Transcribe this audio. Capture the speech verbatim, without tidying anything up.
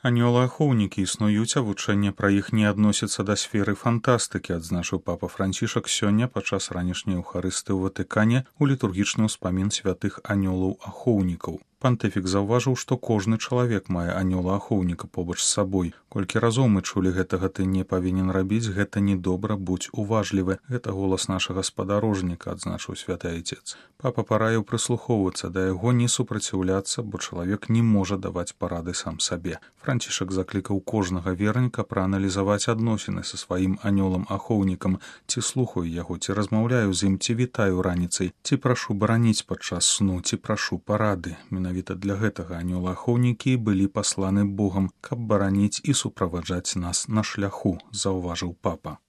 Анёлы-ахоўнікі існуюць, а вучэнне пра іх не адносіцца да сферы фантастыкі, адзначыў папа Францішак сёння падчас ранішняй эўхарыстыі ў Ватыкане ў літургічны ўспамін святых анёлаў-ахоўнікаў. Пантыфік заўважыў, што кожны чалавек мае анёла-ахоўніка побач з сабой. Колькі разоў мы чулі гэтага ты не павінен рабіць, гэта недобра, будзь уважлівы. Гэта голас нашага спадарожніка, адзначыў святы айцец. Папа параіў прыслухоўвацца да яго, не супраціўляцца, бо чалавек не можа даваць парады сам сабе. Францішак заклікаў кожнага верніка прааналізаваць адносіны са сваім анёлам-ахоўнікам, ці слухаю яго, ці размаўляю з ім, ці вітаю раніцай, ці прашу бараніць падчас сну, ці прашу парады. Менавіта для гэтага анёлы-ахоўнікі былі пасланы Богам, каб бараніць і суправаджаць нас на шляху, заўважыў папа.